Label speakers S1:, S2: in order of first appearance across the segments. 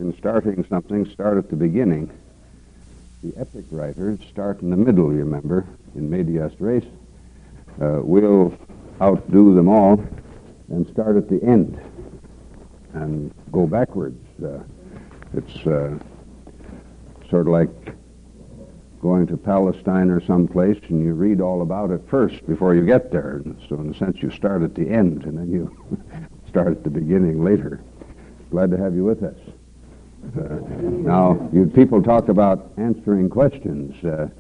S1: in starting something, start at the beginning. The epic writers start in the middle, you remember, in medias res. We'll outdo them all and start at the end and go backwards. It's sort of like going to Palestine or someplace, and you read all about it first before you get there. So in a sense, you start at the end, and then you start at the beginning later. Glad to have you with us. Now, you people talk about answering questions.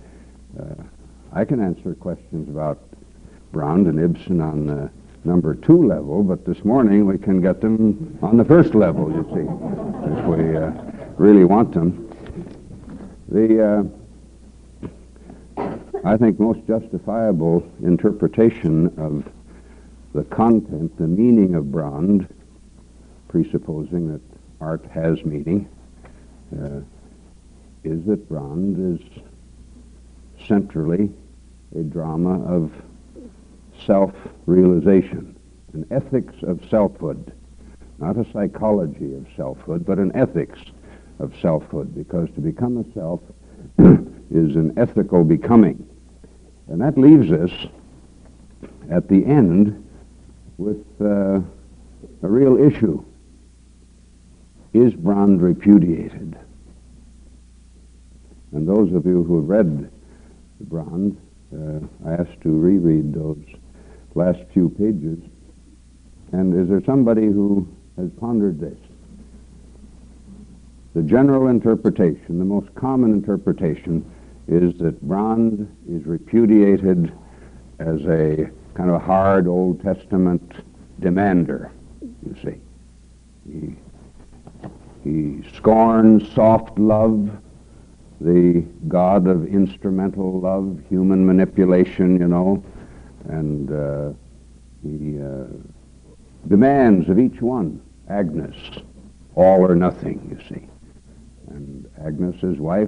S1: I can answer questions about Brand and Ibsen on the number 2 level, but this morning we can get them on the first level, you see, if we really want them. I think most justifiable interpretation of the content, the meaning of Brand, presupposing that art has meaning, is that Brand is centrally a drama of self-realization, an ethics of selfhood, not a psychology of selfhood, but an ethics of selfhood, because to become a self is an ethical becoming. And that leaves us at the end with a real issue. Is Brand repudiated? And those of you who have read Brand, I asked to reread those last few pages. And is there somebody who has pondered this? The general interpretation, the most common interpretation, is that Brand is repudiated as a kind of hard Old Testament demander, you see. He scorns soft love, the god of instrumental love, human manipulation, you know, and he demands of each one, Agnes, all or nothing, you see. And Agnes, his wife,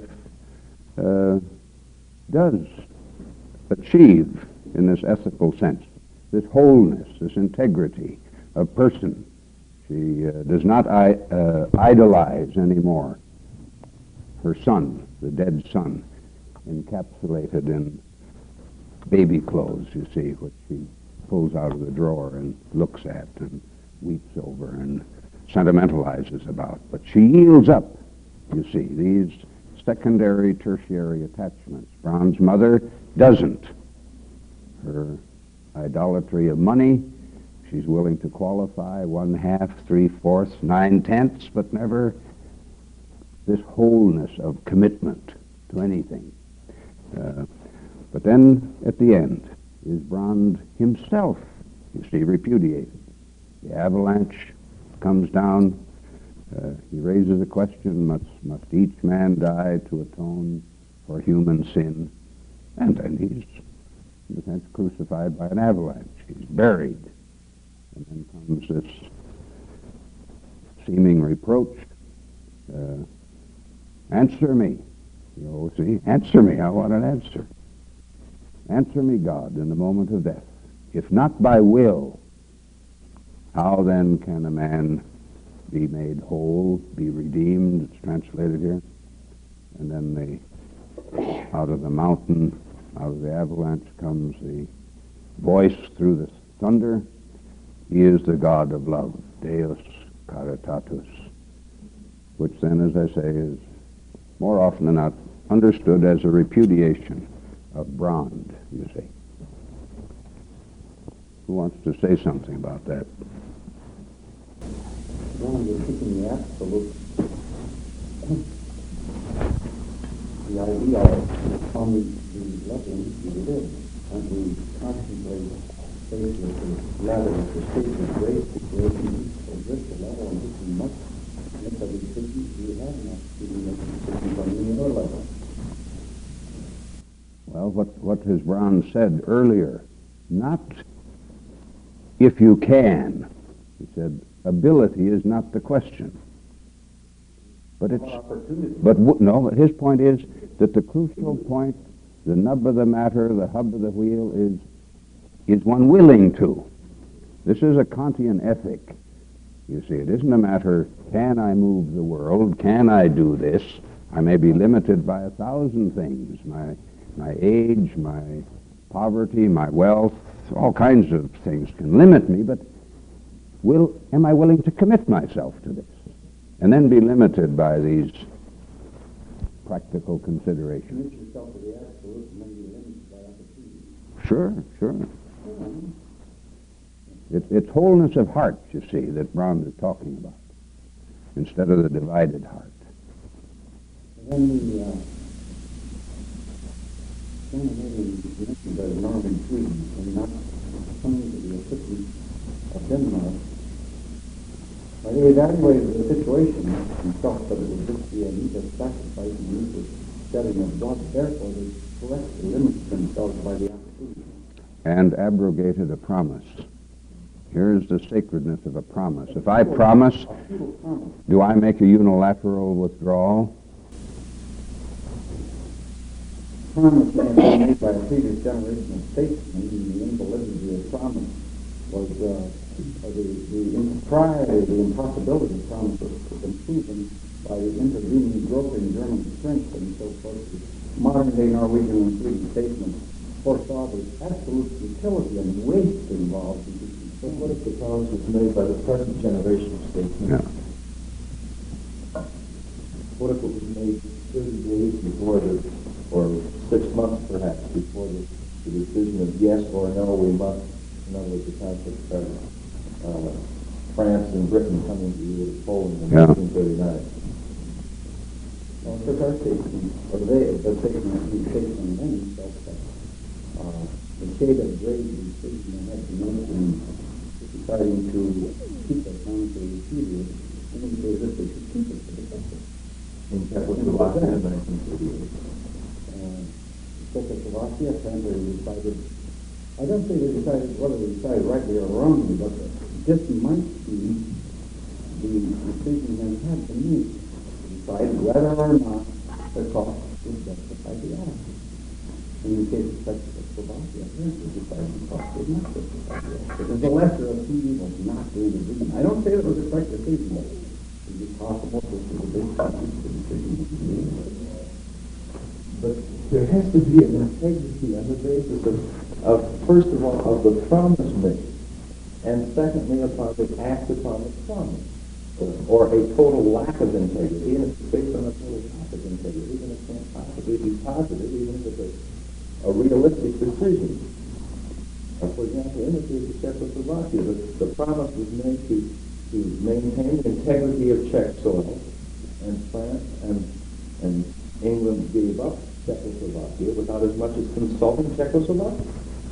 S1: does achieve, in this ethical sense, this wholeness, this integrity of person. She does not idolize anymore her son, the dead son, encapsulated in baby clothes, you see, which she pulls out of the drawer and looks at and weeps over and sentimentalizes about. But she yields up, you see, these secondary, tertiary attachments. Brand's mother doesn't. Her idolatry of money, she's willing to qualify 1/2, 3/4, 9/10, but never this wholeness of commitment to anything. But then, at the end, is Brand himself, you see, repudiated. The avalanche comes down. He raises a question, must each man die to atone for human sin? And then he's, in a sense, crucified by an avalanche. He's buried. And then comes this seeming reproach. Answer me. You know, see, answer me. I want an answer. Answer me, God, in the moment of death. If not by will, how then can a man be made whole, be redeemed? It's translated here. And then out of the mountain, out of the avalanche comes the voice through the thunder. He is the God of love, Deus Caritatis, which then, as I say, is more often than not understood as a repudiation of Brand, you see. Who wants to say something about that?
S2: Well, you're keeping the absolute, the idea of on the level we live, and we constantly face with the ladder of the state of grace, where we exist the level on which we must make a decision. We have not to make a decision on any other level.
S1: Well, what has Brand said earlier? Not if you can. He said, ability is not the question. But it's no. His point is that the crucial point, the nub of the matter, the hub of the wheel is one willing to. This is a Kantian ethic. You see, it isn't a matter, can I move the world? Can I do this? I may be limited by 1,000 things, my age, my poverty, my wealth, all kinds of things can limit me, but am I willing to commit myself to this? And then be limited by these practical considerations.
S2: Commit yourself to the absolute and then be limited by opportunity.
S1: Sure. It's wholeness of heart, you see, that Brown is talking about, instead of the divided heart.
S2: And then the Scandinavian mentioned by Norman Sweden and not coming to the assistance of Denmark. But he evaluated the situation and felt that it would just be a needless sacrifice and needless setting of God. Therefore, they correctly limited themselves by the opportunity.
S1: And abrogated a promise. Here's the sacredness of a promise. If I promise, do I make a unilateral withdrawal?
S2: Promise may have been made by a previous generation of statesmen, and the invalidity of promise was the impropriety, the impossibility of promise was proven by the intervening groping German strength and so forth. Modern-day Norwegian and Swedish statesmen foresaw the absolute futility and waste involved in this.
S3: But what if the promise was made by the present generation of statesmen?
S1: Yeah.
S3: What if it was made 30 days before or 6 months perhaps, before the decision of yes or no, we must, in other words, the concept of France and Britain coming to Poland in 1939.
S2: Well, took our statesmen, or the statesmen then felt that the shade of grave decision they had to make in deciding to keep it monetary period, indicated that they should keep it for the country.
S3: In Czechoslovakia in 1938.
S2: Czechoslovakia apparently decided, I don't say they decided whether they decided rightly or wrongly, but this might be the decision they had to make to decide whether or not the cost would justify the act. In the case of Czechoslovakia, apparently decided the cost would not justify the act. It was the lesser of two evils not to intervene. I don't say that it was a correct decision, but is it possible to do the big decision?
S3: But there has to be an integrity on the basis of first of all, of the promise made, and secondly, upon the act upon the promise, or a total lack of integrity, and it's based on a total lack of integrity, and it can't possibly be positive, even if it's a realistic decision. For example, in the case of Czechoslovakia, the promise was made to maintain the integrity of Czech soil, and France and England gave up Czechoslovakia without as much as consulting Czechoslovakia.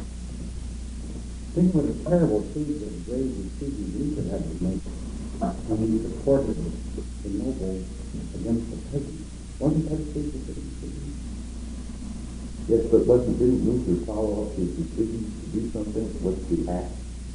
S2: Think what a terrible treaty of grave decision Luther had to make when he supported the nobles against the peasants. Wasn't that a case of decision?
S3: Yes, but didn't Luther follow up his decision to do something with the act?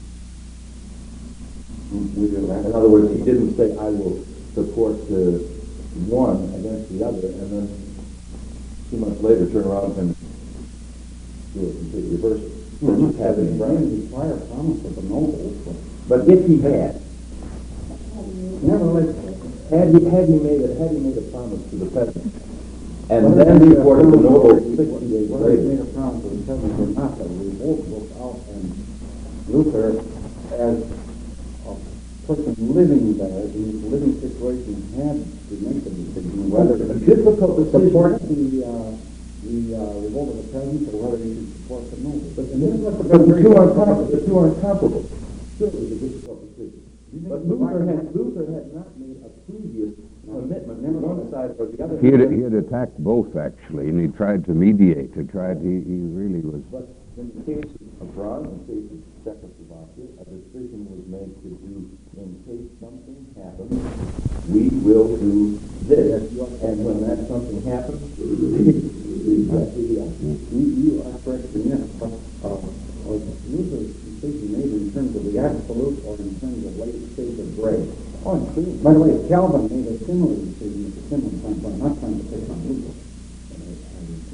S3: In other words, he didn't say, I will support the one against the other, and then 2 months later turn around and do a complete reversal.
S2: Well, not having the prior promise of the nobles.
S3: But if he had,
S2: Nevertheless,
S3: had he made a promise to the peasants, and then reported the nobles 60 days
S2: whether he
S3: later,
S2: made a promise to the peasants or not, the revolt broke out, and Luther, as a person living there, in his living situation, had to make the decision whether
S3: a difficult
S2: to support
S3: decision.
S2: the revolt of the peasants or whether he should support the nobles.
S3: But the two aren't comparable. Still, it was a difficult decision. But Luther had not made a previous commitment on one side or the other.
S1: He had attacked both, actually, and he tried to mediate. He really was...
S3: But in the case of Braun, in the case of Czechoslovakia, a decision was made to do, in case something happens, we will do this. And when that something happens,
S2: You are correct in this, but Luther's decision made in terms of the absolute or in terms of late state of grace. By the way, Calvin made a similar decision at the similar time, but I'm not trying to pick on Luther.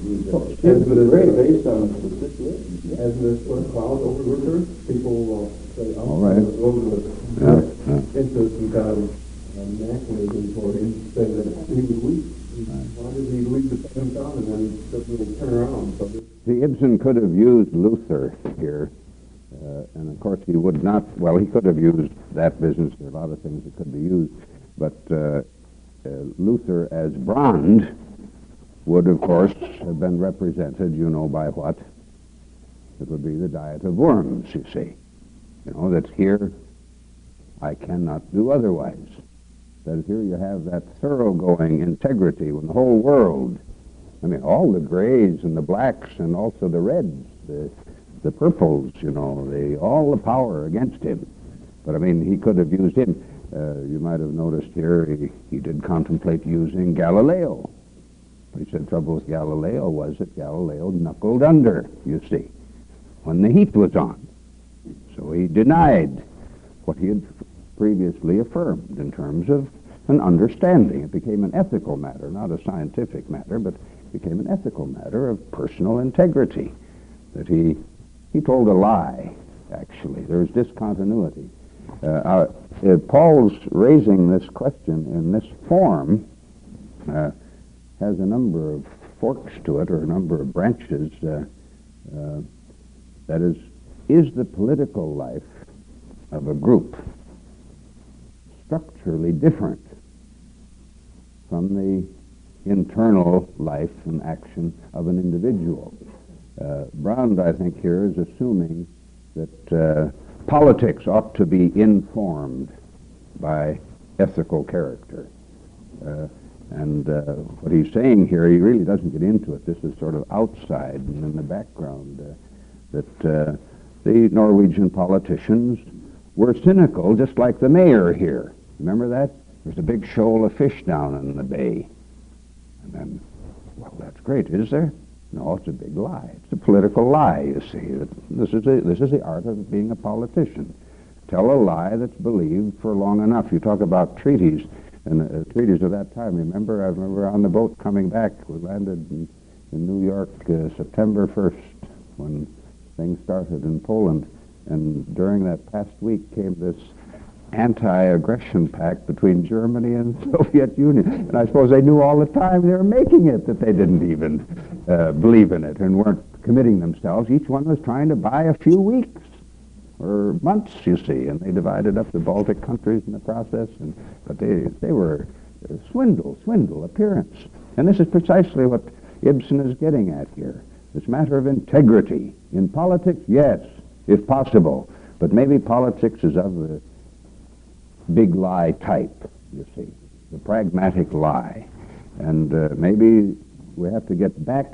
S2: great based on the situation.
S4: Hasn't this put a cloud over Luther? People say, oh,
S1: All right.
S4: Luther was into some kind of nationalism for him, saying that he was weak. Why did he leave the same town and then suddenly turn around? So
S1: See, Ibsen could have used Luther here, and of course he would not, well, he could have used that business. There are a lot of things that could be used, but Luther as Brand would, of course, have been represented, you know, by what? It would be the diet of worms, you see. You know, that here I cannot do otherwise. That here you have that thoroughgoing integrity when the whole world, I mean, all the grays and the blacks and also the reds, the purples, you know, all the power against him. But, I mean, he could have used him. You might have noticed here he did contemplate using Galileo. But he said the trouble with Galileo was that Galileo knuckled under, you see, when the heat was on. So he denied what he had previously affirmed in terms of an understanding. It became an ethical matter, not a scientific matter, but became an ethical matter of personal integrity. That he told a lie, actually. There's discontinuity. Paul's raising this question in this form has a number of forks to it, or a number of branches. That is the political life of a group structurally different from the internal life and action of an individual? Brand, I think, here is assuming that politics ought to be informed by ethical character. And what he's saying here, he really doesn't get into it. This is sort of outside and in the background. That the Norwegian politicians were cynical, just like the mayor here. Remember that? There's a big shoal of fish down in the bay. And then, well, that's great, is there? No, it's a big lie. It's a political lie, you see. This is the art of being a politician. Tell a lie that's believed for long enough. You talk about treaties, and treaties of that time. I remember on the boat coming back. We landed in New York September 1st when things started in Poland. And during that past week came this anti-aggression pact between Germany and the Soviet Union. And I suppose they knew all the time they were making it that they didn't even believe in it and weren't committing themselves. Each one was trying to buy a few weeks or months, you see, and they divided up the Baltic countries in the process. But they were swindle, appearance. And this is precisely what Ibsen is getting at here. This matter of integrity. In politics, yes, if possible. But maybe politics is of the big lie type, you see, the pragmatic lie. And maybe we have to get back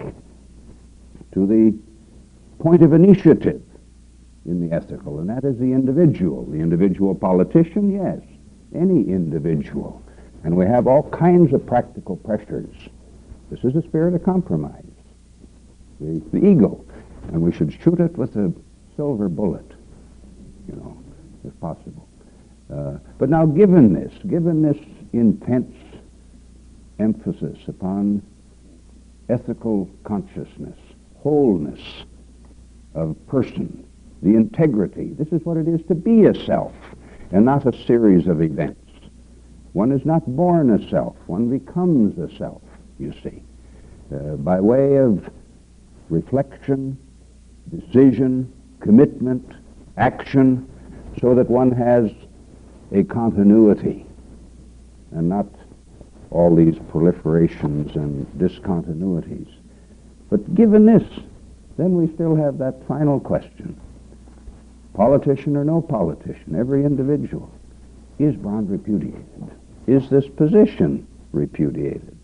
S1: to the point of initiative in the ethical, and that is the individual politician, yes, any individual. And we have all kinds of practical pressures. This is a spirit of compromise, the ego, and we should shoot it with a silver bullet, you know, if possible. But now, given this intense emphasis upon ethical consciousness, wholeness of person, the integrity, this is what it is to be a self and not a series of events. One is not born a self, one becomes a self, you see, by way of reflection, decision, commitment, action, so that one has a continuity and not all these proliferations and discontinuities. But given this, then we still have that final question. Politician or no politician, every individual. Is Brand repudiated? Is this position repudiated?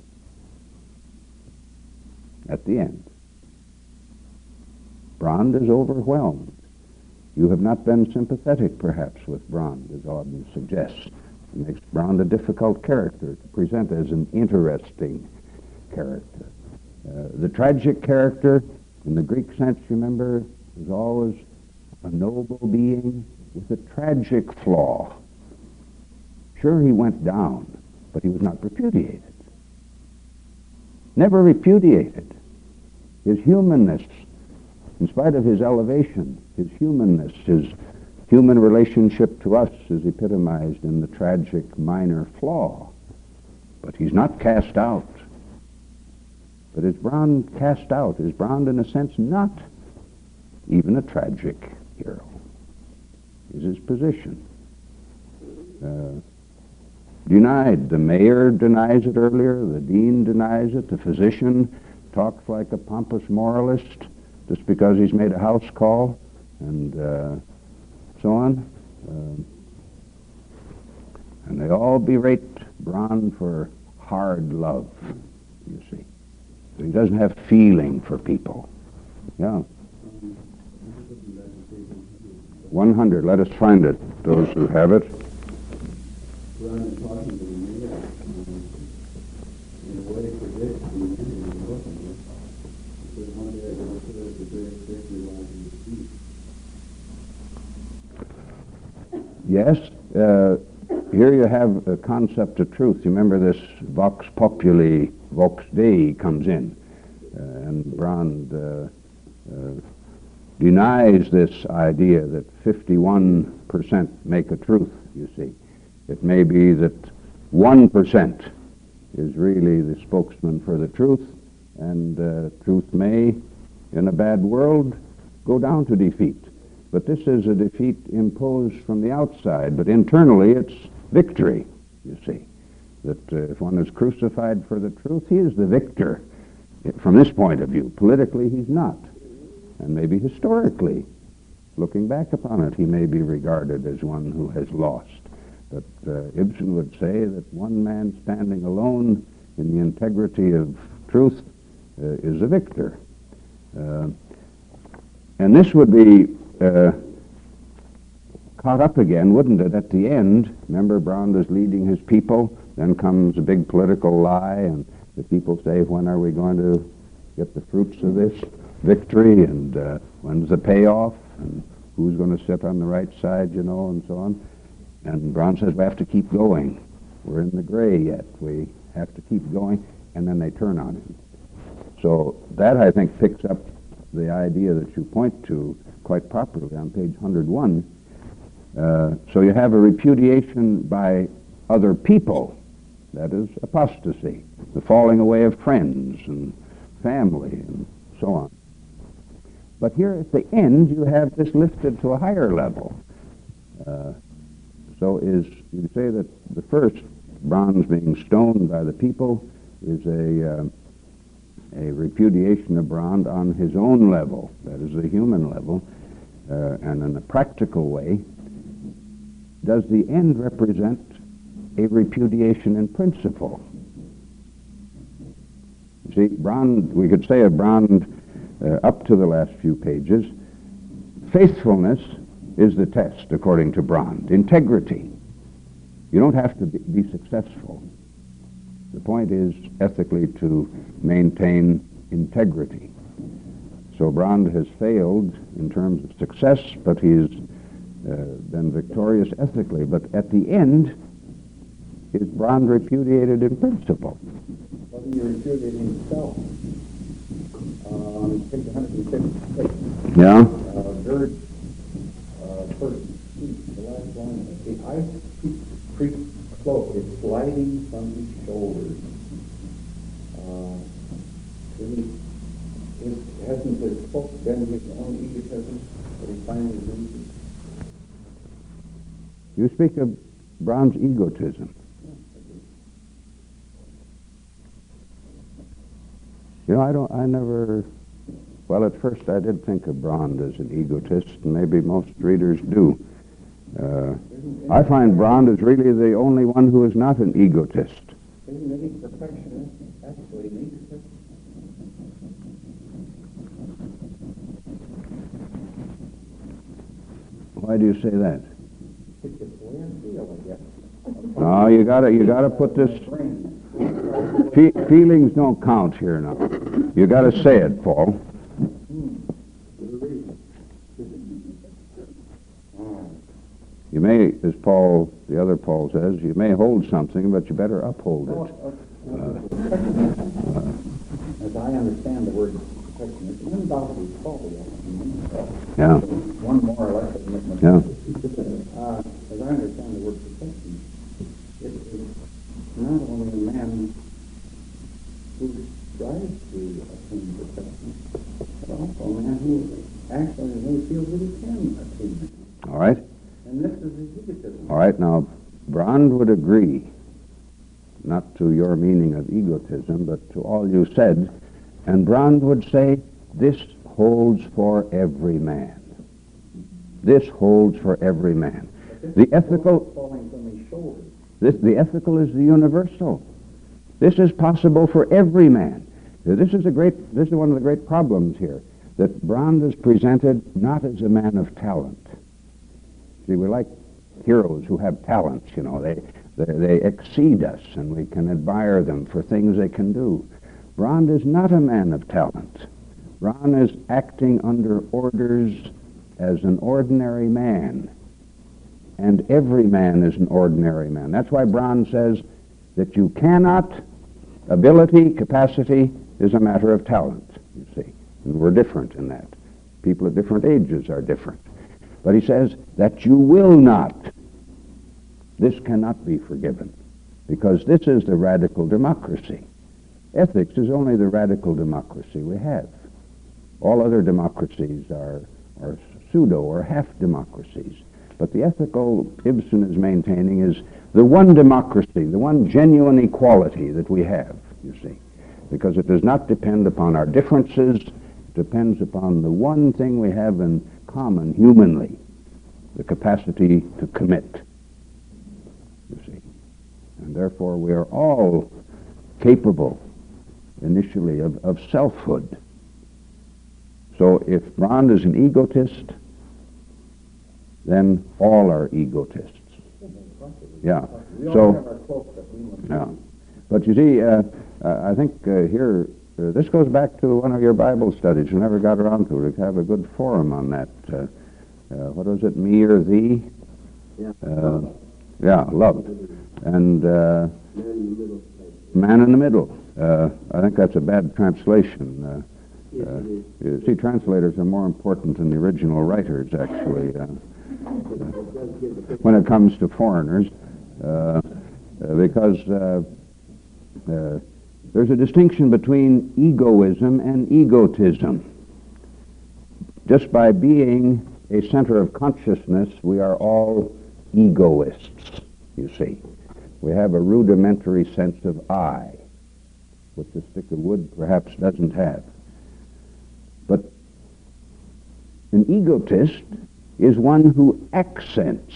S1: At the end, Brand is overwhelmed. You have not been sympathetic, perhaps, with Brand, as Auden suggests. It makes Brand a difficult character to present as an interesting character. The tragic character, in the Greek sense, remember, is always a noble being with a tragic flaw. Sure, he went down, but he was not repudiated. Never repudiated. his humanness, in spite of his elevation, his humanness, his human relationship to us is epitomized in the tragic minor flaw. But he's not cast out. But is Brand cast out? Is Brand, in a sense, not even a tragic hero? Is his position denied? The mayor denies it earlier. The dean denies it. The physician talks like a pompous moralist just because he's made a house call, and so on. And they all berate Brand for hard love, you see. So he doesn't have feeling for people. Yeah. 100. Let us find it, those who have it.
S4: Brand talking to the mayor, in a way predicts the end of the working with. Because one day it will serve the great victory lies in defeat.
S1: Yes, here you have a concept of truth. You remember this vox populi, vox dei comes in, and Brand denies this idea that 51% make a truth, you see. It may be that 1% is really the spokesman for the truth, and truth may, in a bad world, go down to defeat. But this is a defeat imposed from the outside, but internally it's victory, you see. That if one is crucified for the truth, he is the victor. From this point of view, politically he's not. And maybe historically, looking back upon it, he may be regarded as one who has lost. But Ibsen would say that one man standing alone in the integrity of truth is a victor. And this would be caught up again, wouldn't it, at the end? Remember, Brand is leading his people, then comes a big political lie, and the people say, when are we going to get the fruits of this victory, and when's the payoff, and who's going to sit on the right side, you know, and so on. And Brand says, we have to keep going. We're in the gray yet. We have to keep going, and then they turn on him. So that, I think, picks up the idea that you point to quite properly on page 101. So you have a repudiation by other people, that is apostasy, the falling away of friends and family and so on. But here at the end, you have this lifted to a higher level. So you say that the first, Brand's being stoned by the people, is a repudiation of Brand on his own level, that is the human level, and in a practical way. Does the end represent a repudiation in principle? See, Brand, we could say of Brand up to the last few pages, faithfulness is the test, according to Brand. Integrity. You don't have to be successful. The point is ethically to maintain integrity. So Brand has failed in terms of success, but he's been victorious ethically. But at the end, is Brand repudiated in principle?
S2: Well, he repudiated himself. On page 156.
S1: Yeah?
S2: Third, first, the last line. The ice creek cloak is sliding from his shoulders. Hasn't his cloak been his own egotism that he finally loses?
S1: You speak of Brand's egotism. You know, well, at first I did think of Brand as an egotist, and maybe most readers do. I find Brand is really the only one who is not an egotist.
S2: Isn't any perfectionist actually an egotist?
S1: Why do you say that?
S2: It's just the way I feel, I guess.
S1: No, you gotta put this. Feelings don't count here now. You gotta say it, Paul. You may, as Paul, the other Paul says, you may hold something, but you better uphold it.
S2: As I understand the word perfection. It's undoubtedly faulty.
S1: Yeah.
S2: One more or less commitment.
S1: Yeah.
S2: As I understand the word perfection, it is not only a man who strives to attain perfection, but also a man who actually really feels that he can attain it.
S1: All right.
S2: And this is his egotism.
S1: All right. Now, Brand would agree, not to your meaning of egotism, but to all you said, and Brand would say, this holds for every man. This holds for every man. The ethical,
S2: falling from his shoulders.
S1: the ethical is the universal. This is possible for every man. This is one of the great problems here, that Brand is presented not as a man of talent. See, we like heroes who have talents, you know. They exceed us, and we can admire them for things they can do. Brand is not a man of talent. Brand is acting under orders as an ordinary man, and every man is an ordinary man. That's why Brand says that you cannot, ability, capacity is a matter of talent, you see. And we're different in that. People at different ages are different. But he says that you will not. This cannot be forgiven, because this is the radical democracy. Ethics is only the radical democracy we have. All other democracies are pseudo or half democracies. But the ethical Ibsen is maintaining is the one democracy, the one genuine equality that we have, you see. Because it does not depend upon our differences, it depends upon the one thing we have in common humanly, the capacity to commit, you see. And therefore we are all capable initially of selfhood. So if Brand is an egotist, then all are egotists. Yeah.
S2: We all
S1: So,
S2: have our cloak that we must
S1: yeah. But you see, I think here, this goes back to one of your Bible studies. You never got around to it. We have a good forum on that. What was it, me or thee?
S4: Yeah.
S1: Yeah, love. And man in the middle. I think that's a bad translation. You see, translators are more important than the original writers, actually, when it comes to foreigners, because there's a distinction between egoism and egotism. Just by being a center of consciousness, we are all egoists, you see. We have a rudimentary sense of I, which a stick of wood perhaps doesn't have. But an egotist is one who accents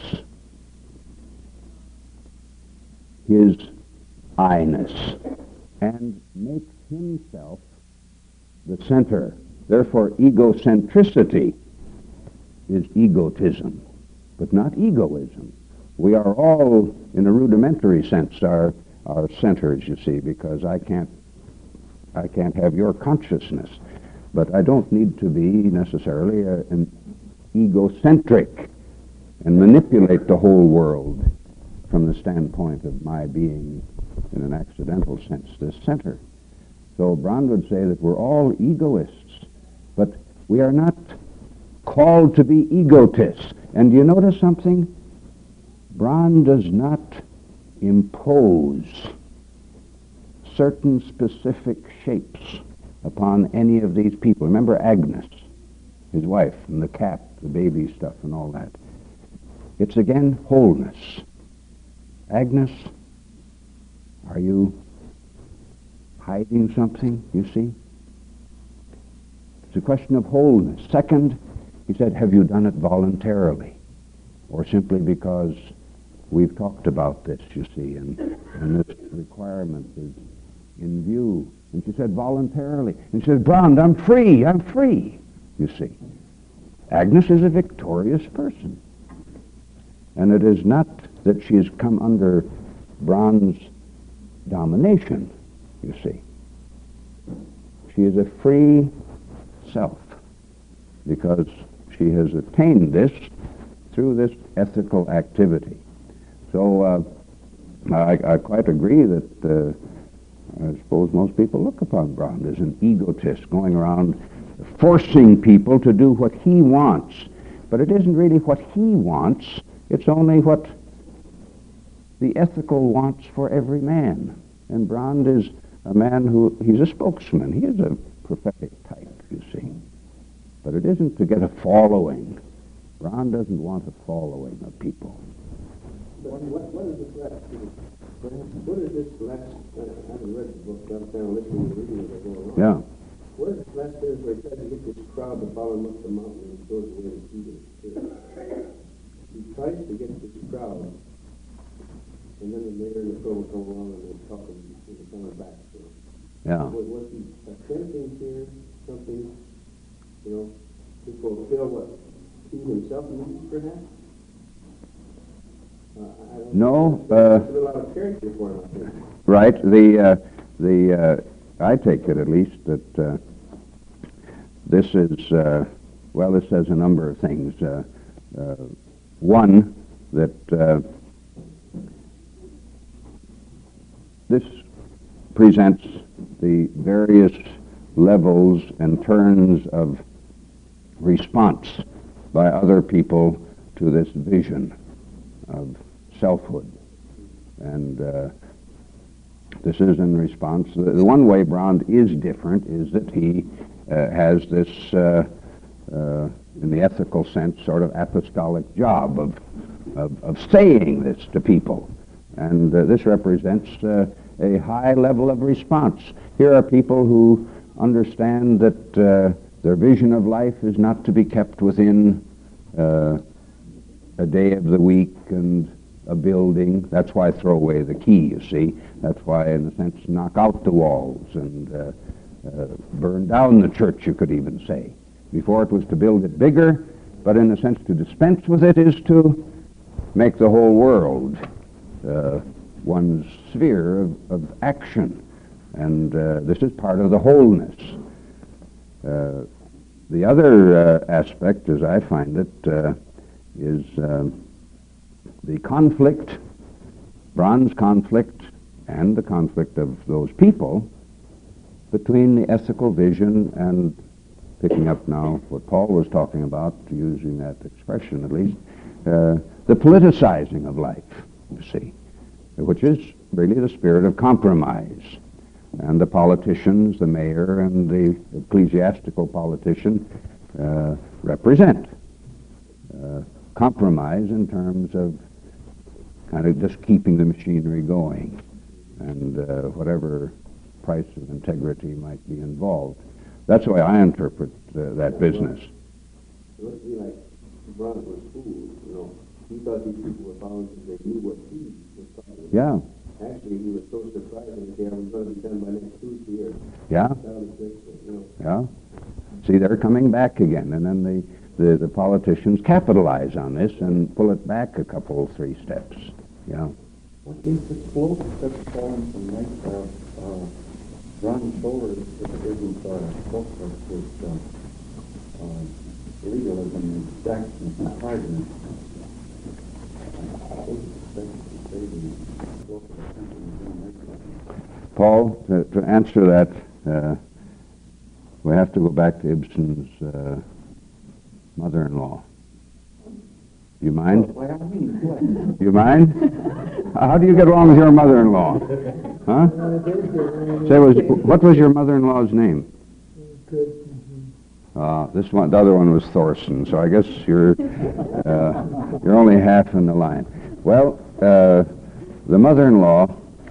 S1: his I-ness and makes himself the center. Therefore, egocentricity is egotism, but not egoism. We are all, in a rudimentary sense, our centers, you see, because I can't have your consciousness. But I don't need to be necessarily an egocentric and manipulate the whole world from the standpoint of my being, in an accidental sense, the center. So Brand would say that we're all egoists, but we are not called to be egotists. And do you notice something? Brand does not impose certain specific shapes upon any of these people. Remember Agnes, his wife, and the cat, the baby stuff, and all that. It's again wholeness. Agnes, are you hiding something, you see? It's a question of wholeness. Second, he said, have you done it voluntarily? Or simply because we've talked about this, you see, and this requirement is in view. And she said, voluntarily. And she said, Brand, I'm free, you see. Agnes is a victorious person. And it is not that she has come under Brand's domination, you see. She is a free self because she has attained this through this ethical activity. So I quite agree that I suppose most people look upon Brand as an egotist going around forcing people to do what he wants. But it isn't really what he wants, it's only what the ethical wants for every man. And Brand is a man he's a spokesman. He is a prophetic type, you see. But it isn't to get a following. Brand doesn't want a following of people.
S5: What is this last? What is this last? I haven't read the book. I'm kind of listening to reading as I go along.
S1: Yeah.
S5: What is this last sentence where he tries to get this crowd to follow him up the mountain and goes away to Peter? He tries to get this crowd, and then the mayor and the crow will come along and they're talking and they're coming back. So.
S1: Yeah.
S5: Was he attempting here something, to fulfill what he himself needs, perhaps?
S1: No.
S5: There's a lot of character for him, I think.
S1: Right. I take it at least that this is, it says a number of things. One, that this presents the various levels and turns of response by other people to this vision of selfhood. And this is in response. The one way Brand is different is that he has this, in the ethical sense, sort of apostolic job of saying this to people. And this represents a high level of response. Here are people who understand that their vision of life is not to be kept within a day of the week and a building. That's why throw away the key, you see. That's why, in a sense, knock out the walls and burn down the church, you could even say. Before it was to build it bigger, but in a sense to dispense with it is to make the whole world one's sphere of action. And this is part of the wholeness. The other aspect, as I find it, is the conflict, Brand's conflict, and the conflict of those people between the ethical vision and, picking up now what Paul was talking about, using that expression at least, the politicizing of life, you see, which is really the spirit of compromise. And the politicians, the mayor and the ecclesiastical politician, represent compromise in terms of kind of just keeping the machinery going and whatever price of integrity might be involved. That's the way I interpret that business.
S5: It must be like Brand was fooled, He thought these people were following because they knew what he was talking about.
S1: Yeah.
S5: Actually, he was so surprised when he said, I was going to be done by next Tuesday or
S1: Yeah. Yeah. See, they're coming back again, and then the politicians capitalize on this and pull it back a couple, 3 steps. Yeah.
S2: What is the slope that's falling from Brand's shoulders if it isn't spoke of with legalism and exactness and hardness? I would expect to say the slope of the country is going to make that.
S1: Paul, to answer that, we have to go back to Ibsen's mother-in-law. You mind?
S2: By all means,
S1: You mind? How do you get along with your mother-in-law? Huh? What was your mother-in-law's name? The other one was Thorson, so I guess you're only half in the line. Well, the mother-in-law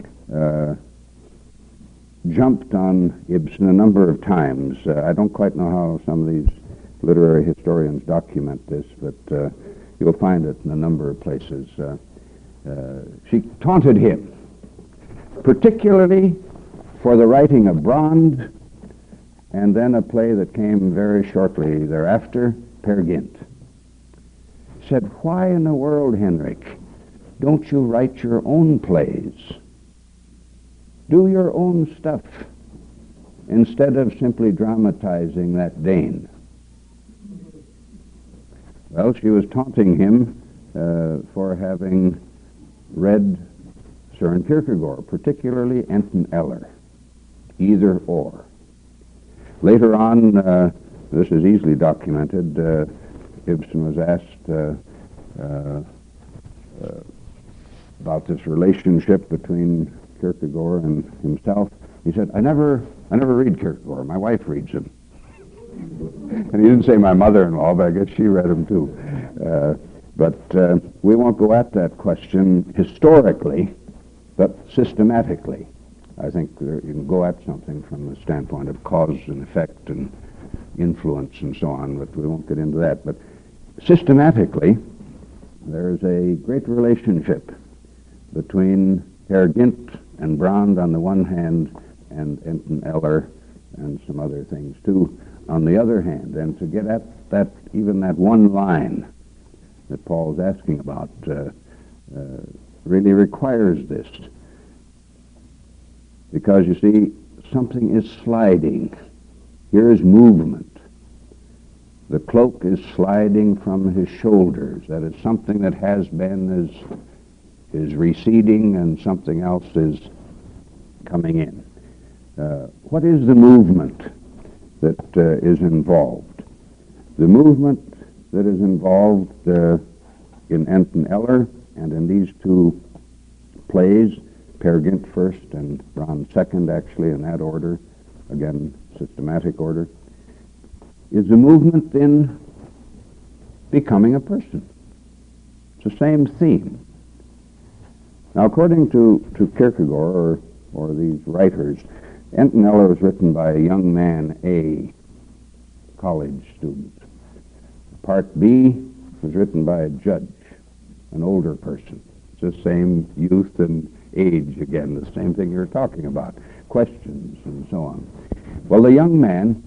S1: jumped on Ibsen a number of times. I don't quite know how some of these literary historians document this, but you'll find it in a number of places. She taunted him, particularly for the writing of Brand, and then a play that came very shortly thereafter, Peer Gynt. Said, why in the world, Henrik, don't you write your own plays? Do your own stuff instead of simply dramatizing that Dane. Well, she was taunting him for having read Søren Kierkegaard, particularly Enten Eller, either or. Later on, This is easily documented. Ibsen was asked about this relationship between Kierkegaard and himself. He said, I never read Kierkegaard. My wife reads him. And he didn't say my mother-in-law, but I guess she read him too. But we won't go at that question historically, but systematically. I think you can go at something from the standpoint of cause and effect and influence and so on, but we won't get into that. But systematically, there is a great relationship between Peer Gynt and Brand on the one hand, and Enten Eller and some other things too on the other hand. And to get at that, even that one line that Paul's asking about, really requires this. Because, you see, something is sliding. Here is movement. The cloak is sliding from his shoulders. That is something that has been is receding, and something else is coming in. What is the movement that is involved? The movement that is involved in Enten Eller and in these two plays, Peer Gynt first and Brand second, actually, in that order, again, systematic order, is the movement in becoming a person. It's the same theme. Now, according to Kierkegaard, or these writers, Enten Eller was written by a young man, a college student. Part B was written by a judge, an older person. It's the same youth and age again, the same thing you're talking about, questions and so on. Well, the young man,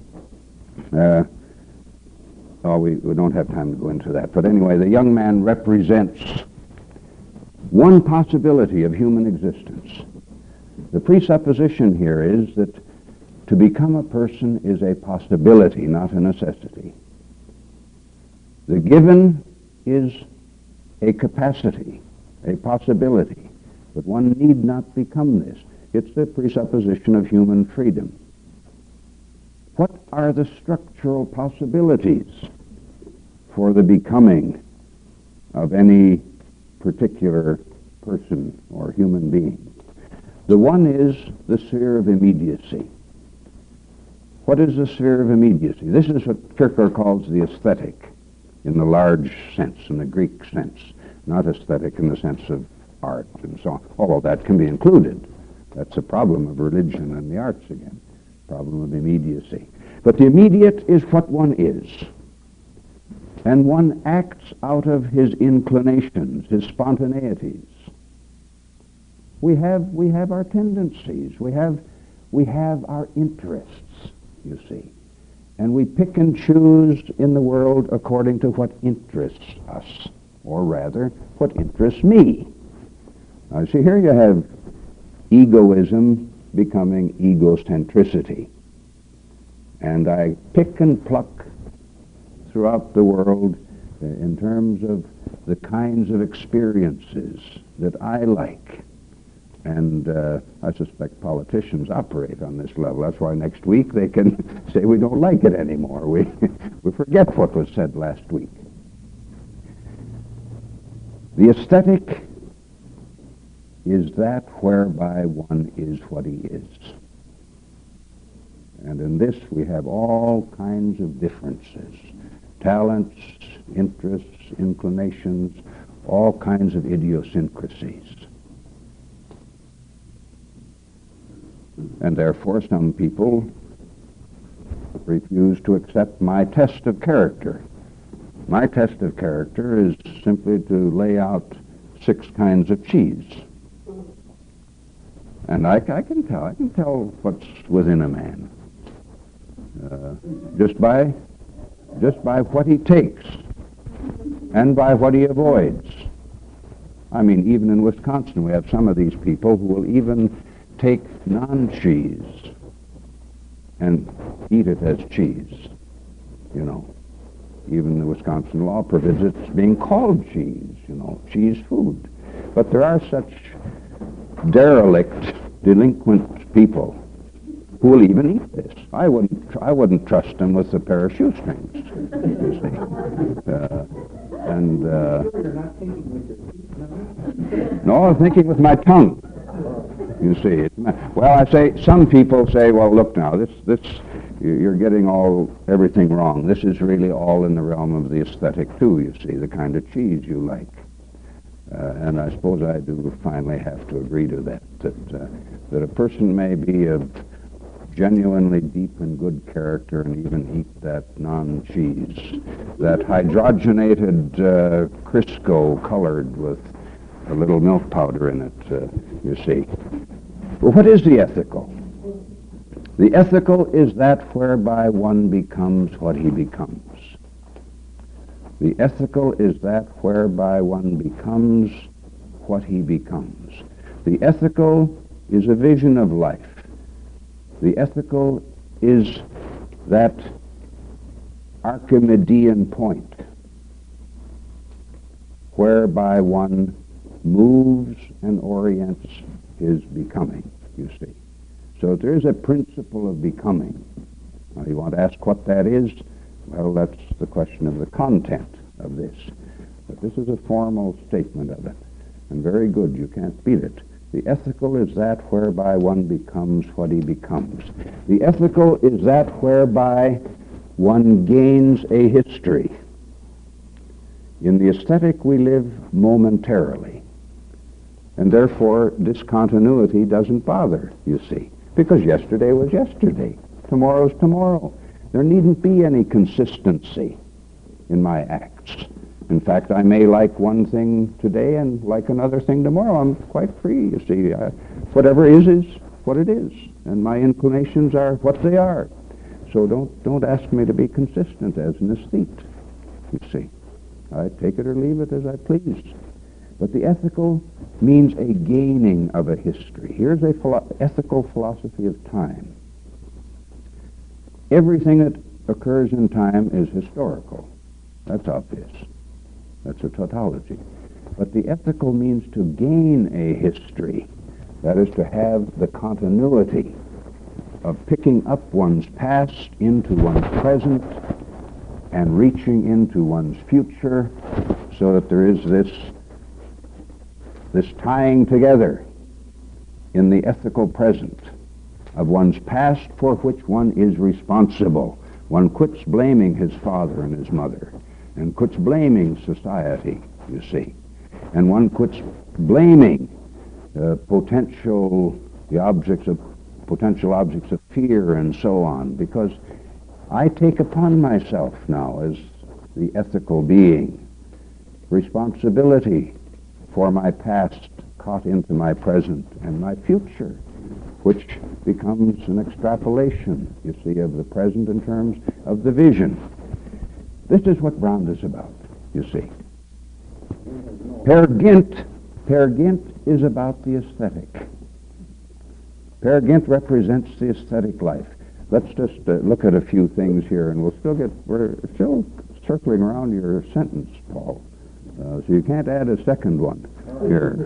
S1: we don't have time to go into that, but anyway, the young man represents one possibility of human existence. The presupposition here is that to become a person is a possibility, not a necessity. The given is a capacity, a possibility, but one need not become this. It's the presupposition of human freedom. What are the structural possibilities for the becoming of any particular person or human being? The one is the sphere of immediacy. What is the sphere of immediacy? This is what Kierkegaard calls the aesthetic in the large sense, in the Greek sense, not aesthetic in the sense of art and so on. All of that can be included. That's a problem of religion and the arts again, problem of immediacy. But the immediate is what one is. And one acts out of his inclinations, his spontaneities. We have our tendencies. We have our interests, you see. And we pick and choose in the world according to what interests us, or rather, what interests me. Now, see, here you have egoism becoming egocentricity. And I pick and pluck throughout the world in terms of the kinds of experiences that I like. And I suspect politicians operate on this level. That's why next week they can say we don't like it anymore. We forget what was said last week. The aesthetic is that whereby one is what he is. And in this we have all kinds of differences. Talents, interests, inclinations, all kinds of idiosyncrasies. And therefore some people refuse to accept my test of character. My test of character is simply to lay out 6 kinds of cheese. And I can tell what's within a man. Just by what he takes and by what he avoids. I mean, even in Wisconsin, we have some of these people who will even take non-cheese and eat it as cheese, you know. Even the Wisconsin law forbids it being called cheese, you know, cheese food. But there are such derelict, delinquent people who will even eat this. I wouldn't trust them with a pair of shoestrings, you see.
S3: You're not thinking with your feet,
S1: No, I'm thinking with my tongue. You see, well, I say, some people say, well, look now, you're getting everything wrong. This is really all in the realm of the aesthetic too, you see, the kind of cheese you like. And I suppose I do finally have to agree to that a person may be of genuinely deep and good character and even eat that non-cheese, that hydrogenated Crisco colored with a little milk powder in it, you see. Well, what is the ethical? The ethical is that whereby one becomes what he becomes. The ethical is that whereby one becomes what he becomes. The ethical is a vision of life. The ethical is that Archimedean point whereby one moves and orients his becoming, you see. So there is a principle of becoming. Now, you want to ask what that is? Well, that's the question of the content of this. But this is a formal statement of it, and very good. You can't beat it. The ethical is that whereby one becomes what he becomes. The ethical is that whereby one gains a history. In the aesthetic, we live momentarily, and therefore discontinuity doesn't bother, you see, because yesterday was yesterday, tomorrow's tomorrow. There needn't be any consistency in my acts. In fact, I may like one thing today and like another thing tomorrow. I'm quite free, you see. Whatever is what it is, and my inclinations are what they are. So don't ask me to be consistent as an aesthete, you see. I take it or leave it as I please. But the ethical means a gaining of a history. Here's a ethical philosophy of time. Everything that occurs in time is historical. That's obvious. That's a tautology. But the ethical means to gain a history. That is to have the continuity of picking up one's past into one's present and reaching into one's future so that there is this tying together in the ethical present of one's past for which one is responsible. One quits blaming his father and his mother and quits blaming society, you see. And one quits blaming potential objects of fear and so on, because I take upon myself now as the ethical being responsibility for my past caught into my present and my future, which becomes an extrapolation, you see, of the present in terms of the vision. This is what Brand is about, you see. Peer Gynt is about the aesthetic. Peer Gynt represents the aesthetic life. Let's just look at a few things here, and we're still circling around your sentence, Paul. So you can't add a second one here.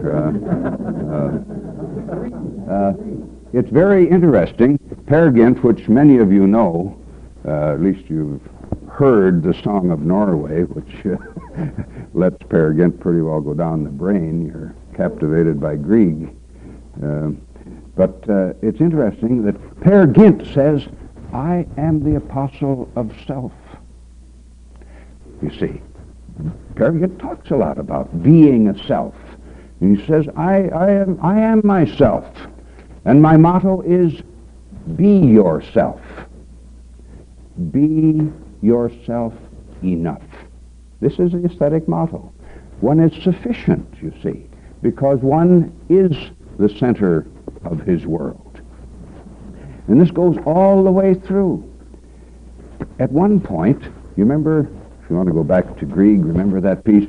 S1: It's very interesting. Peer Gynt, which many of you know, at least you've heard the Song of Norway, which lets Peer Gynt pretty well go down the brain. You're captivated by Grieg. But it's interesting that Peer Gynt says, I am the apostle of self. You see, Peer Gynt talks a lot about being a self. And he says, I am myself. And my motto is, be yourself. Be yourself enough. This is the aesthetic motto. One is sufficient, you see, because one is the center of his world. And this goes all the way through. At one point, you remember, if you want to go back to Grieg, remember that piece?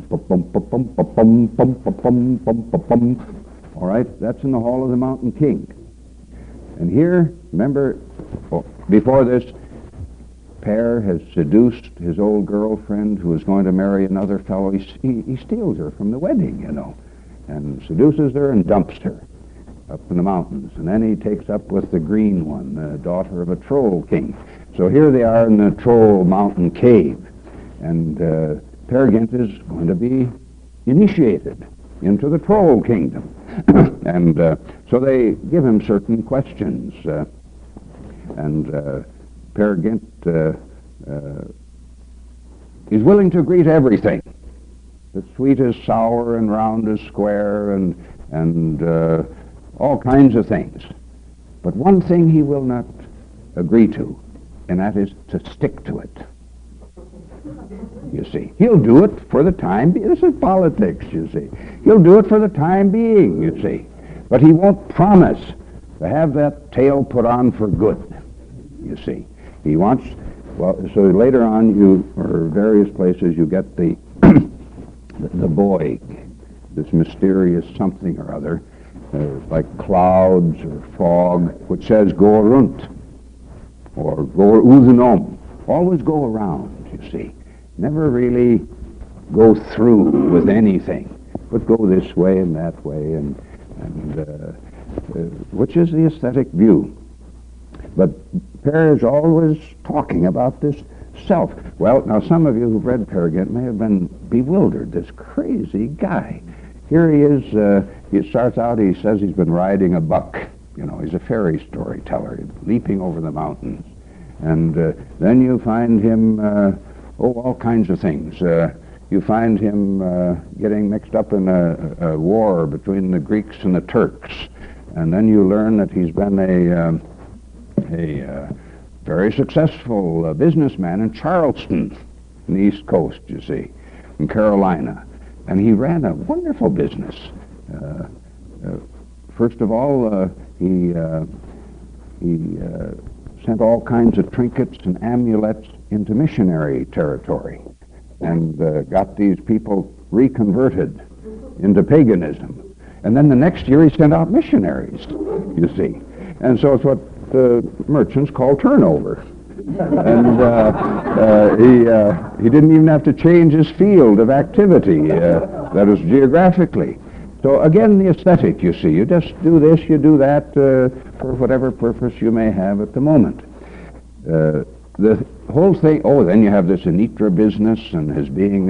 S1: All right, that's in the Hall of the Mountain King. And here, remember, before this, Peer has seduced his old girlfriend who is going to marry another fellow. He steals her from the wedding, you know, and seduces her and dumps her. up in the mountains. And then he takes up with the green one, the daughter of a troll king. So here they are in the Troll Mountain cave. And Peer Gynt is going to be initiated into the troll kingdom. And so they give him certain questions. And Peer Gynt is willing to agree to everything. That sweet is sour and round is square and all kinds of things. But one thing he will not agree to, and that is to stick to it. You see, he'll do it for the time being. This is politics, you see. He'll do it for the time being, you see. But he won't promise to have that tail put on for good, you see. He wants, well, so later on or various places, you get the boy, this mysterious something or other, like clouds or fog, which says go runt, or go uthenom. Always go around, you see. Never really go through with anything, but go this way and that way, and which is the aesthetic view. But Peer is always talking about this self. Well, now some of you who've read Peer Gynt may have been bewildered. This crazy guy. Here he is. He starts out, he says he's been riding a buck. You know, he's a fairy storyteller, leaping over the mountains. And then you find him, all kinds of things. You find him getting mixed up in a war between the Greeks and the Turks. And then you learn that he's been a very successful businessman in Charleston, in the East Coast, you see, in Carolina. And he ran a wonderful business. First of all, he sent all kinds of trinkets and amulets into missionary territory and got these people reconverted into paganism. And then the next year he sent out missionaries, you see. And so it's what merchants call turnover. And he didn't even have to change his field of activity, that is geographically. So again, the aesthetic, you see. You just do this, you do that for whatever purpose you may have at the moment. The whole thing, then you have this Anitra business and his being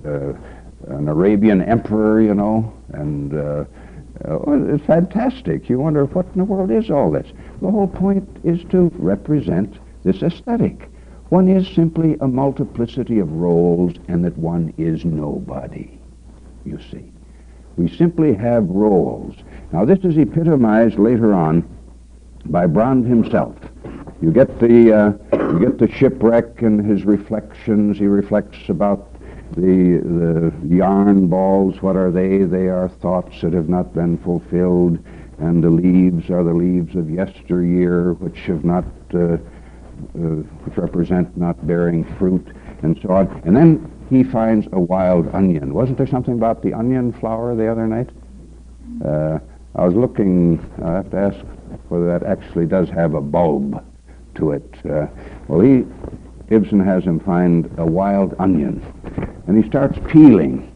S1: an Arabian emperor, you know, and it's fantastic. You wonder what in the world is all this. The whole point is to represent this aesthetic. One is simply a multiplicity of roles and that one is nobody, you see. We simply have roles. Now this is epitomized later on by Brand himself. You get the shipwreck and his reflections. He reflects about the yarn balls. What are they? They are thoughts that have not been fulfilled, and the leaves are the leaves of yesteryear, which have not, which represent not bearing fruit, and so on. And then he finds a wild onion. Wasn't there something about the onion flower the other night? I was looking. I have to ask whether that actually does have a bulb to it. Ibsen has him find a wild onion, and he starts peeling.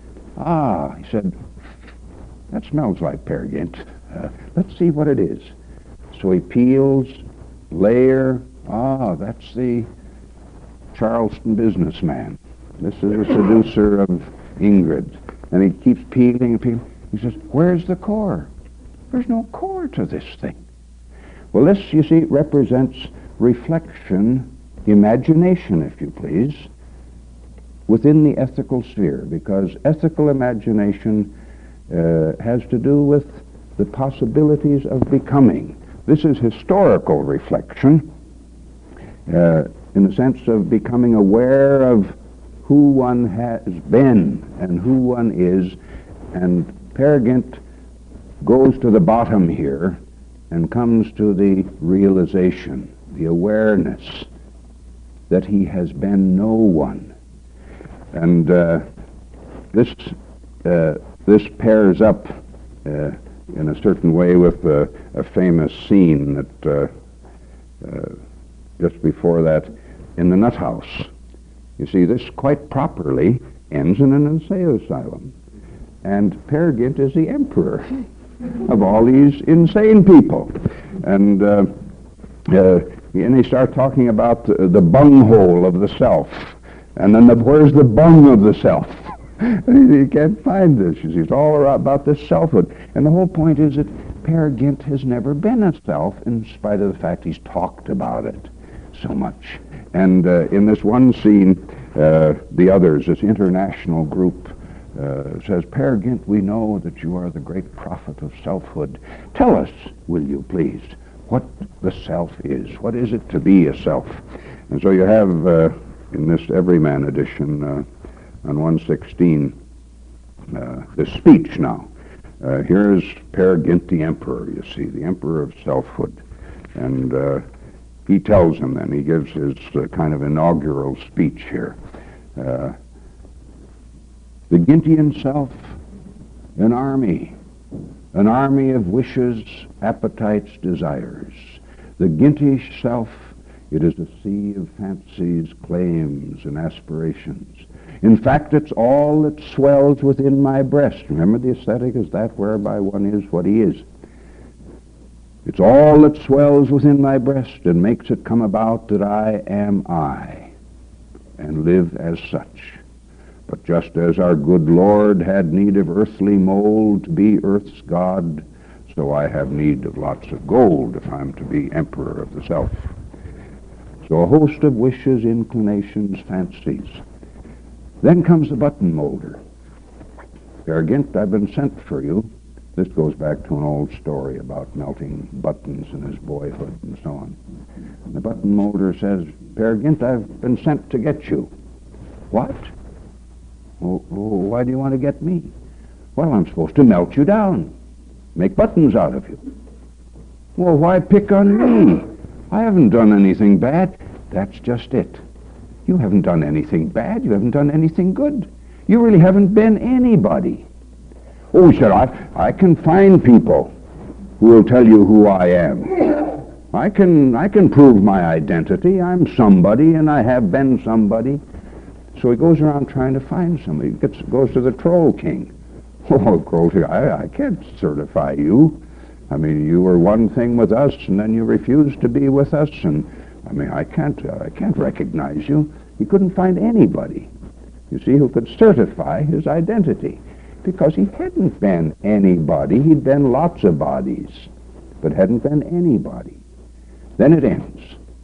S1: He said, that smells like Peer Gynt. Let's see what it is. So he peels, layer. That's the Charleston businessman. This is a seducer of Ingrid. And he keeps peeling and peeling. He says, where's the core? There's no core to this thing. Well, this, you see, represents reflection, imagination, if you please, within the ethical sphere, because ethical imagination has to do with the possibilities of becoming. This is historical reflection in the sense of becoming aware of who one has been and who one is, and Peer Gynt goes to the bottom here and comes to the realization, the awareness that he has been no one. And this pairs up in a certain way with a famous scene that just before that in the nut house. You see, this quite properly ends in an insane asylum. And Peer Gynt is the emperor. of all these insane people. And he starts talking about the bunghole of the self. And then where's the bung of the self? You can't find this. It's all about this selfhood. And the whole point is that Peer Gynt has never been a self, in spite of the fact he's talked about it so much. And in this one scene, the others, this international group, says, Peer Gynt, we know that you are the great prophet of selfhood. Tell us, will you please, what the self is. What is it to be a self? And so you have, in this Everyman edition, on 116, this speech now. Here's Peer Gynt the Emperor, you see, the Emperor of Selfhood. And he tells him then, he gives his kind of inaugural speech here. The Gyntian self, an army of wishes, appetites, desires. The Gyntish self, it is a sea of fancies, claims, and aspirations. In fact, it's all that swells within my breast. Remember, the ascetic is that whereby one is what he is. It's all that swells within my breast and makes it come about that I am I, and live as such. But just as our good Lord had need of earthly mold to be earth's God, so I have need of lots of gold if I'm to be emperor of the self. So a host of wishes, inclinations, fancies. Then comes the button molder. Peer Gynt, I've been sent for you. This goes back to an old story about melting buttons in his boyhood and so on. The button molder says, Peer Gynt, I've been sent to get you. What? Oh, why do you want to get me? Well, I'm supposed to melt you down, make buttons out of you. Well, why pick on me? I haven't done anything bad. That's just it. You haven't done anything bad. You haven't done anything good. You really haven't been anybody. Oh, he said, I can find people who will tell you who I am. I can prove my identity. I'm somebody, and I have been somebody. So he goes around trying to find somebody. He goes to the Troll King. Oh, Troll King, I can't certify you. I mean, you were one thing with us, and then you refused to be with us, and I mean, I can't recognize you. He couldn't find anybody, you see, who could certify his identity, because he hadn't been anybody. He'd been lots of bodies, but hadn't been anybody. Then it ends.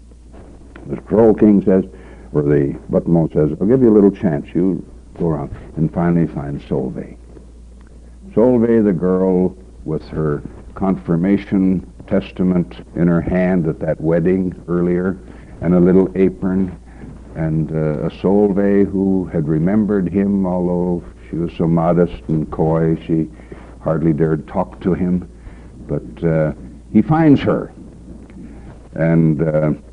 S1: The Troll King says, or the Buttonmole says, I'll give you a little chance. You go around and finally find Solveig. Solveig, the girl with her confirmation testament in her hand at that wedding earlier, and a little apron, and a Solveig who had remembered him, although she was so modest and coy, she hardly dared talk to him. But he finds her, and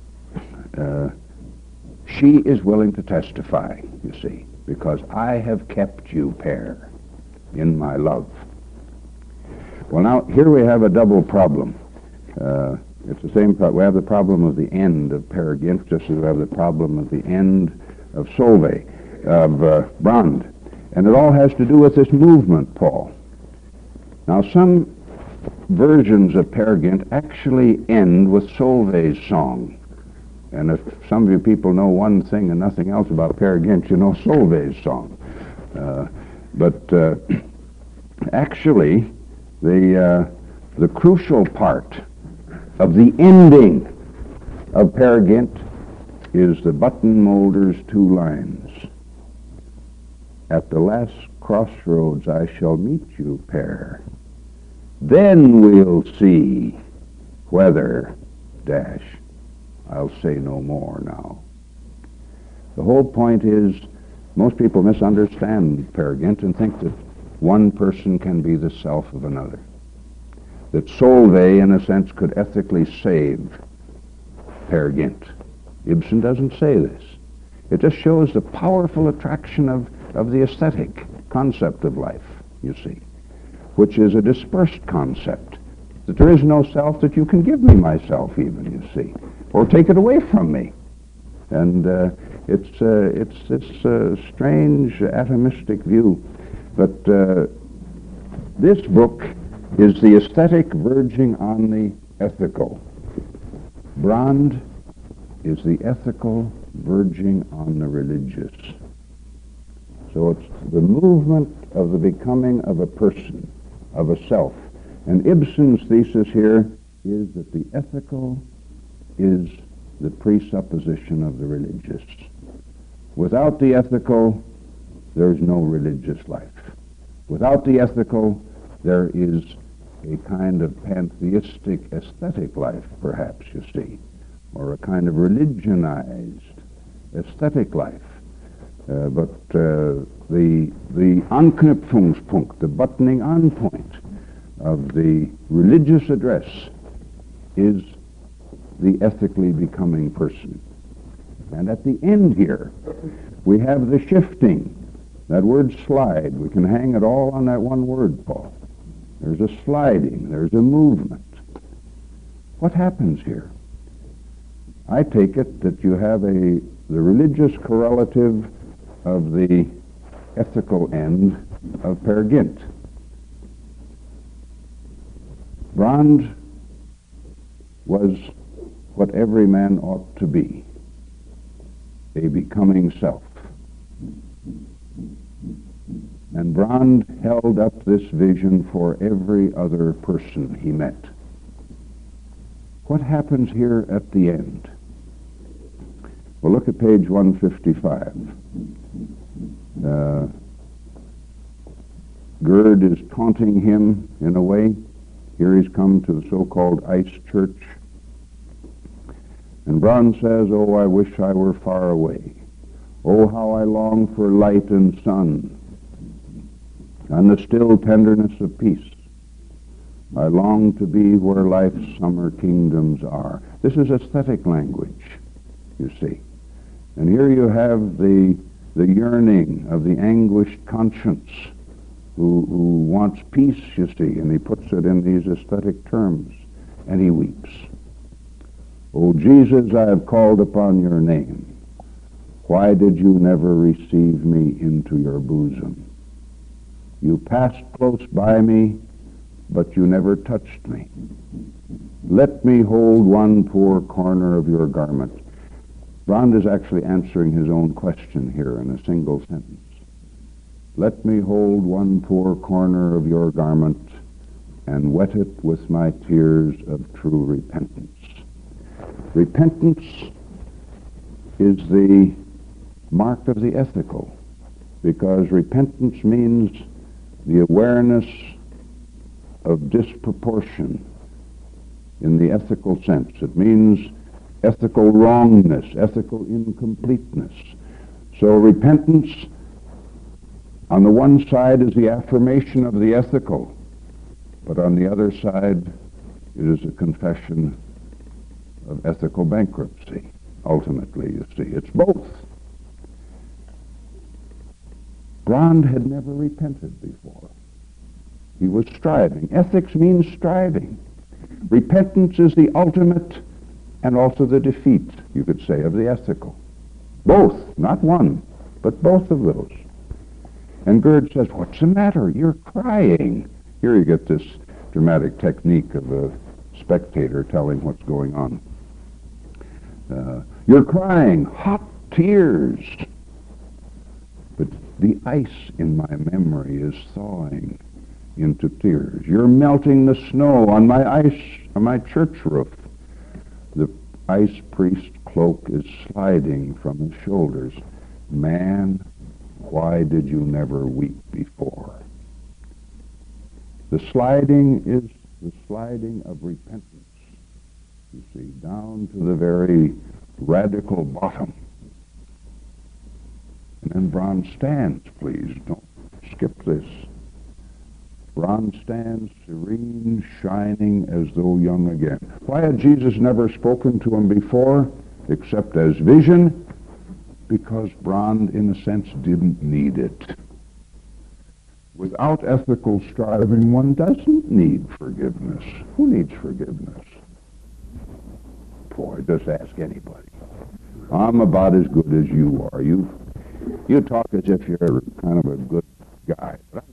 S1: she is willing to testify, you see, because I have kept you, Peer, in my love. Well, now, here we have a double problem. It's the same problem. We have the problem of the end of Peer Gynt, just as we have the problem of the end of Solveig, of Brand. And it all has to do with this movement, Paul. Now, some versions of Peer Gynt actually end with Solveig's song. And if some of you people know one thing and nothing else about Peer Gynt, you know Solveig's song. But actually, the crucial part of the ending of Peer Gynt is the button molder's two lines. At the last crossroads I shall meet you, Peer. Then we'll see whether, dash, I'll say no more now. The whole point is, most people misunderstand Peer Gynt and think that one person can be the self of another. That Solveig, in a sense, could ethically save Peer Gynt. Ibsen doesn't say this. It just shows the powerful attraction of the aesthetic concept of life, you see, which is a dispersed concept. That there is no self, that you can give me myself even, you see, or take it away from me. And it's this strange atomistic view. But this book is the aesthetic verging on the ethical. Brand is the ethical verging on the religious. So it's the movement of the becoming of a person, of a self. And Ibsen's thesis here is that the ethical is the presupposition of the religious. Without the ethical, there's no religious life. Without the ethical, there is a kind of pantheistic aesthetic life, perhaps, you see, or a kind of religionized aesthetic life. But the Anknüpfungspunkt, the buttoning on point of the religious address is the ethically becoming person. And at the end here, we have the shifting. That word slide, we can hang it all on that one word, Paul. There's a sliding, there's a movement. What happens here? I take it that you have the religious correlative of the ethical end of Peer Gynt. Brand was what every man ought to be, a becoming self. And Brand held up this vision for every other person he met. What happens here at the end? Well, look at page 155. Gerd is taunting him in a way. Here he's come to the so-called ice church. And Brand says, "Oh, I wish I were far away. Oh, how I long for light and sun, and the still tenderness of peace. I long to be where life's summer kingdoms are." This is aesthetic language, you see. And here you have the yearning of the anguished conscience who wants peace, you see, and he puts it in these aesthetic terms, and he weeps. "O Jesus, I have called upon your name. Why did you never receive me into your bosom? You passed close by me, but you never touched me. Let me hold one poor corner of your garment." Brand is actually answering his own question here in a single sentence. "Let me hold one poor corner of your garment and wet it with my tears of true repentance." Repentance is the mark of the ethical, because repentance means the awareness of disproportion in the ethical sense. It means ethical wrongness, ethical incompleteness. So repentance, on the one side, is the affirmation of the ethical, but on the other side, it is a confession of ethical bankruptcy. Ultimately, you see, it's both. Brand had never repented before. He was striving. Ethics means striving. Repentance is the ultimate and also the defeat, you could say, of the ethical. Both, not one, but both of those. And Gerd says, "What's the matter? You're crying." Here you get this dramatic technique of a spectator telling what's going on. "You're crying, hot tears. But the ice in my memory is thawing into tears. You're melting the snow on my church roof. The ice priest cloak is sliding from his shoulders. Man, why did you never weep before?" The sliding is the sliding of repentance, you see, down to the very radical bottom. And then Brand stands, please, don't skip this. Brand stands serene, shining as though young again. Why had Jesus never spoken to him before, except as vision? Because Brand, in a sense, didn't need it. Without ethical striving, one doesn't need forgiveness. Who needs forgiveness? Boy, just ask anybody. I'm about as good as you are. You talk as if you're kind of a good guy, but I'm